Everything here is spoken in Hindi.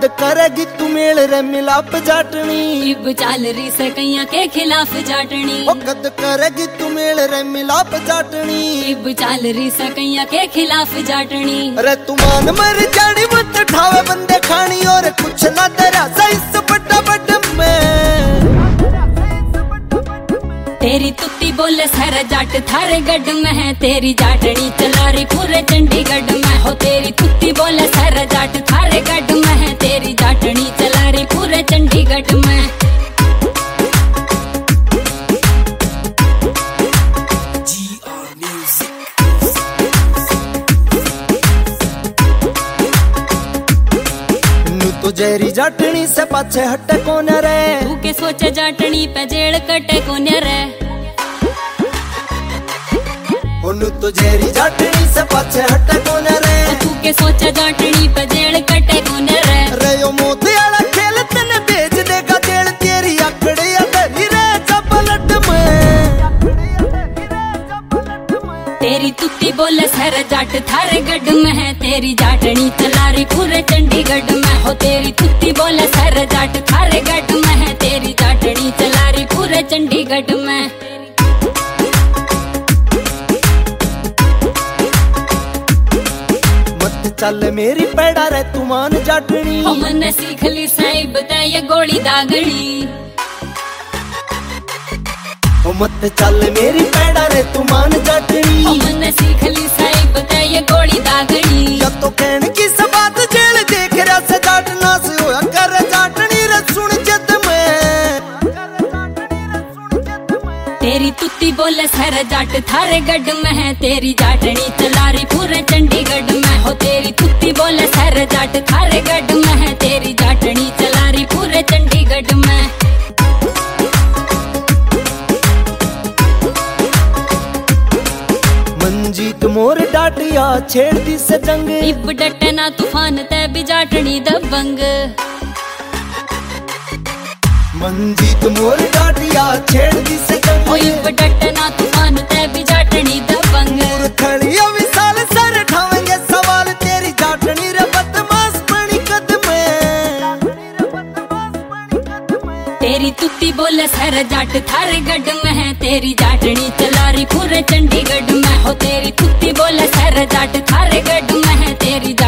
कद करेगी तू मेल रे मिलाप जाटनी। इब चाल रही सकैया के खिलाफ जाटनी। ओ कद करेगी तू मेल रे मिलाप जाटनी। इब चाल रही सकैया के खिलाफ जाटनी। अरे तू मान मर जानी मत ठावे बंदे खानी और कुछ ना तेरा सही बड़ा बड़ में। तेरी तुत्ती बोले सर जाट थारे गढ़ में है, तेरी जाटनी चला रही पूरे चंडीगढ़ में हो। तेरी तुत्ती बोले सर जाट थारे गढ़ में है, तेरी जाटनी चला रही पूरे चंडीगढ़ में। तू जेरी जाटनी से पाछे हटे कौन रे। तू के सोचे जाटनी पे जेल कटे कौन रे। ओनु तो जेरी जाटनी से पाछे हटे कौन रे। तू के सोचे जाटनी पे जेल कटे कौन रे। रे यो मोती वाला खेल तने भेज देगा जेल, तेरी आकड़े अधरी रे चपलट में। तेरी तुत्ती बोले सर जाट थारे गढ़ में है, तेरी जाटनी चला रही पूरे चंडीगढ़ में हो। तेरी तुत्ती बोले सर जाट थारे गढ़ में है, तेरी जाटनी चला रही पूरे चंडीगढ़ में। मत चल मेरी पैड़ा रे तू मान जाटनी। हमने सीख ली साहिब ते ये गोली दागनी। ओ मत चल मेरी पैड़ा रे तू मान जाटनी। हमने सीख ली साहिब ते ये गोली दागनी। या तो कहने की सब बात जेल देख रहा से जाटना से होया कर जाटनी रे सुन जद में। तेरी तुत्ती बोले सर जाट थारे गढ़ में है, तेरी जाटनी चला रही पूरे चंडीगढ़ में हो। तेरी तुत्ती बोले सर जाट थारे गढ़ में है, तेरी जाटनी चला रही पूरे चंडीगढ़ में। मंजीत मोर डाटिया छेड़ दी से जंग। इब डटे ना तूफान ते भी जाटनी दबंग। मंजीत मोर डाटिया छेड़ दी से जंग। इब डटे ना तूफान ते भी जाटनी दबंग। खड़िया विशाल सर ठावेंगे सवाल, तेरी जाटनी रे बदमाश बनी कद में। तेरी तुत्ती बोले सर जाट थारे गढ़ में है, तेरी जाटनी चला रही पूरे चंडीगढ़ में हो। तेरी तुत्ती बोले सर जाट थारे गढ़ में है, तेरी